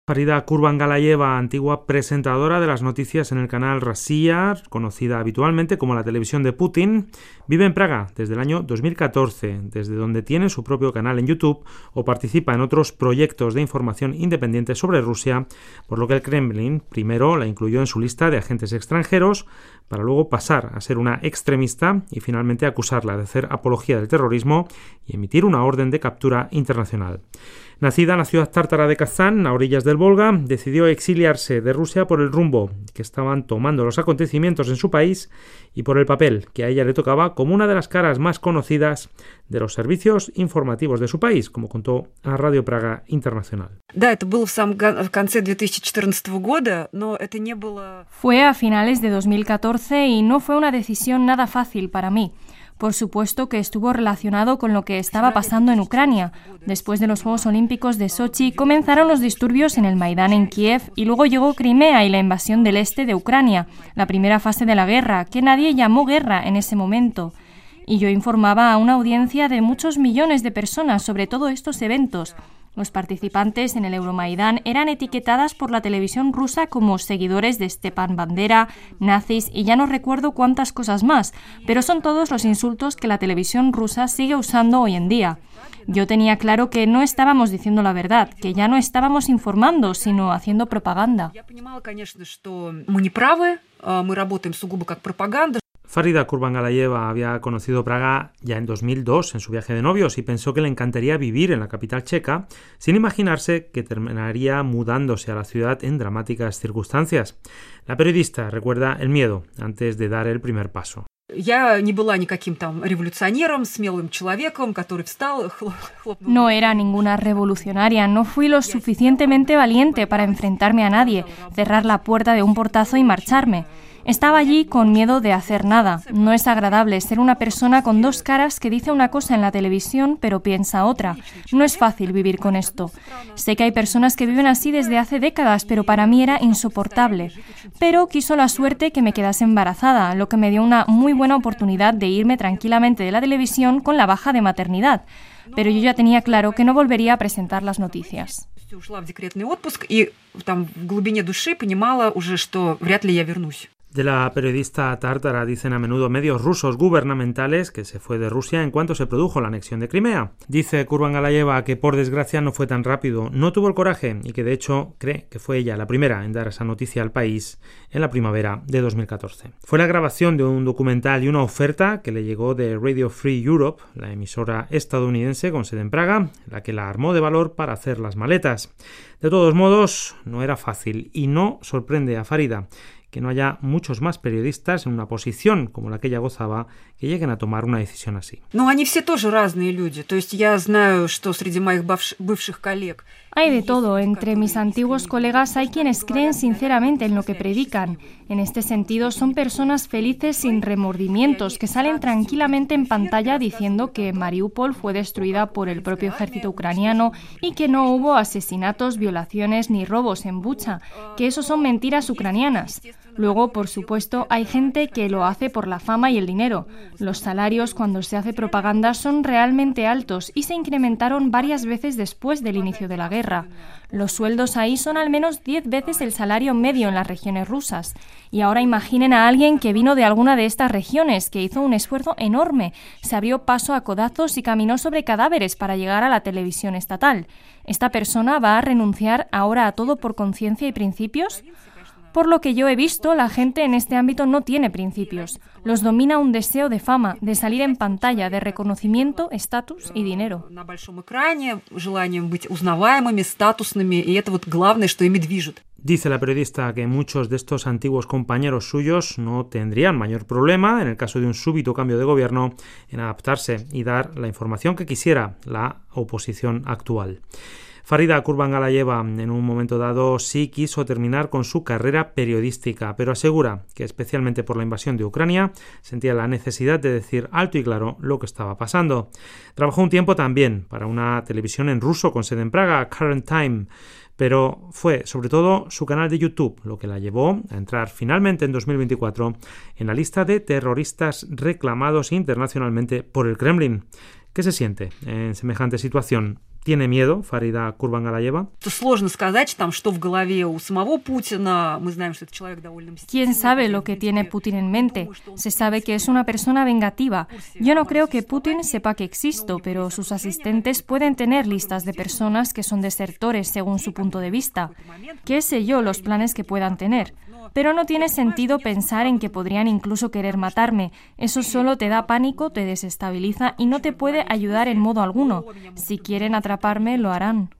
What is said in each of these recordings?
Farida Kurbangalayeva, antigua presentadora de las noticias en el canal Rossiya, conocida habitualmente como la televisión de Putin, vive en Praga desde el año 2014, desde donde tiene su propio canal en YouTube o participa en otros proyectos de información independiente sobre Rusia, por lo que el Kremlin primero la incluyó en su lista de agentes extranjeros, para luego pasar a ser una extremista y finalmente acusarla de hacer apología del terrorismo y emitir una orden de captura internacional. Nacida en la ciudad tártara de Kazán, a orillas del Volga, decidió exiliarse de Rusia por el rumbo que estaban tomando los acontecimientos en su país y por el papel que a ella le tocaba como una de las caras más conocidas de los servicios informativos de su país, como contó a Radio Praga Internacional. Fue a finales de 2014 y no fue una decisión nada fácil para mí. Por supuesto que estuvo relacionado con lo que estaba pasando en Ucrania. Después de los Juegos Olímpicos de Sochi comenzaron los disturbios en el Maidán en Kiev y luego llegó Crimea y la invasión del este de Ucrania, la primera fase de la guerra, que nadie llamó guerra en ese momento. Y yo informaba a una audiencia de muchos millones de personas sobre todos estos eventos. Los participantes en el Euromaidán eran etiquetadas por la televisión rusa como seguidores de Stepan Bandera, nazis y ya no recuerdo cuántas cosas más, pero son todos los insultos que la televisión rusa sigue usando hoy en día. Yo tenía claro que no estábamos diciendo la verdad, que ya no estábamos informando, sino haciendo propaganda. Farida Kurbangalayeva había conocido Praga ya en 2002 en su viaje de novios y pensó que le encantaría vivir en la capital checa, sin imaginarse que terminaría mudándose a la ciudad en dramáticas circunstancias. La periodista recuerda el miedo antes de dar el primer paso. No era ninguna revolucionaria, no fui lo suficientemente valiente para enfrentarme a nadie, cerrar la puerta de un portazo y marcharme. Estaba allí con miedo de hacer nada. No es agradable ser una persona con dos caras que dice una cosa en la televisión pero piensa otra. No es fácil vivir con esto. Sé que hay personas que viven así desde hace décadas, pero para mí era insoportable. Pero quiso la suerte que me quedase embarazada, lo que me dio una muy buena oportunidad de irme tranquilamente de la televisión con la baja de maternidad. Pero yo ya tenía claro que no volvería a presentar las noticias. De la periodista tártara dicen a menudo medios rusos gubernamentales que se fue de Rusia en cuanto se produjo la anexión de Crimea. Dice Kurbangalayeva que por desgracia no fue tan rápido, no tuvo el coraje y que de hecho cree que fue ella la primera en dar esa noticia al país en la primavera de 2014. Fue la grabación de un documental y una oferta que le llegó de Radio Free Europe, la emisora estadounidense con sede en Praga, la que la armó de valor para hacer las maletas. De todos modos, no era fácil y no sorprende a Farida que no haya muchos más periodistas en una posición como la que ella gozaba que lleguen a tomar una decisión así. Hay de todo. Entre mis antiguos colegas hay quienes creen sinceramente en lo que predican. En este sentido, son personas felices sin remordimientos que salen tranquilamente en pantalla diciendo que Mariupol fue destruida por el propio ejército ucraniano y que no hubo asesinatos, violaciones ni robos en Bucha, que eso son mentiras ucranianas. Luego, por supuesto, hay gente que lo hace por la fama y el dinero. Los salarios cuando se hace propaganda son realmente altos y se incrementaron varias veces después del inicio de la guerra. Los sueldos ahí son al menos 10 veces el salario medio en las regiones rusas. Y ahora imaginen a alguien que vino de alguna de estas regiones, que hizo un esfuerzo enorme, se abrió paso a codazos y caminó sobre cadáveres para llegar a la televisión estatal. ¿Esta persona va a renunciar ahora a todo por conciencia y principios? Por lo que yo he visto, la gente en este ámbito no tiene principios. Los domina un deseo de fama, de salir en pantalla, de reconocimiento, estatus y dinero. Dice la periodista que muchos de estos antiguos compañeros suyos no tendrían mayor problema, en el caso de un súbito cambio de gobierno, en adaptarse y dar la información que quisiera la oposición actual. Farida Kurbangalayeva en un momento dado sí quiso terminar con su carrera periodística, pero asegura que especialmente por la invasión de Ucrania sentía la necesidad de decir alto y claro lo que estaba pasando. Trabajó un tiempo también para una televisión en ruso con sede en Praga, Current Time, pero fue sobre todo su canal de YouTube lo que la llevó a entrar finalmente en 2024 en la lista de terroristas reclamados internacionalmente por el Kremlin. ¿Qué se siente en semejante situación? ¿Tiene miedo Farida Kurbangalayeva? ¿Quién sabe lo que tiene Putin en mente? Se sabe que es una persona vengativa. Yo no creo que Putin sepa que existo, pero sus asistentes pueden tener listas de personas que son desertores según su punto de vista. ¿Qué sé yo los planes que puedan tener? Pero no tiene sentido pensar en que podrían incluso querer matarme. Eso solo te da pánico, te desestabiliza y no te puede ayudar en modo alguno. Si quieren atraparme, lo harán.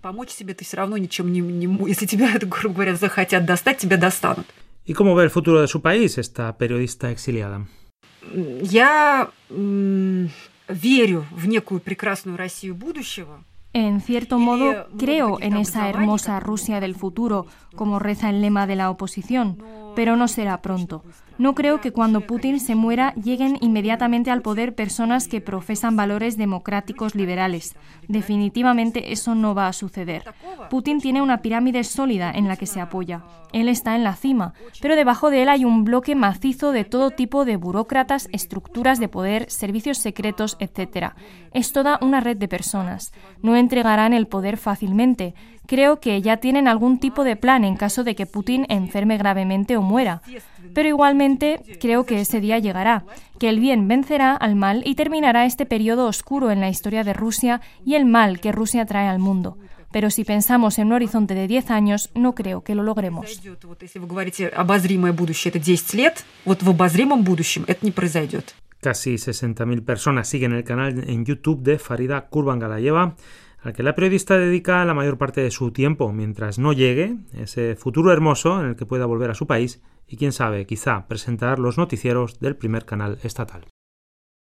¿Y cómo ve el futuro de su país esta periodista exiliada? Я верю в некую прекрасную Россию будущего. En cierto modo, creo en esa hermosa Rusia del futuro, como reza el lema de la oposición, pero no será pronto. No creo que cuando Putin se muera lleguen inmediatamente al poder personas que profesan valores democráticos liberales. Definitivamente eso no va a suceder. Putin tiene una pirámide sólida en la que se apoya. Él está en la cima, pero debajo de él hay un bloque macizo de todo tipo de burócratas, estructuras de poder, servicios secretos, etc. Es toda una red de personas. No entregarán el poder fácilmente. Creo que ya tienen algún tipo de plan en caso de que Putin enferme gravemente o muera. Pero igualmente creo que ese día llegará, que el bien vencerá al mal y terminará este periodo oscuro en la historia de Rusia y el mal que Rusia trae al mundo. Pero si pensamos en un horizonte de 10 años, no creo que lo logremos. Casi 60.000 personas siguen el canal en YouTube de Farida Kurbangalayeva, al que la periodista dedica la mayor parte de su tiempo mientras no llegue ese futuro hermoso en el que pueda volver a su país y, quién sabe, quizá presentar los noticieros del primer canal estatal.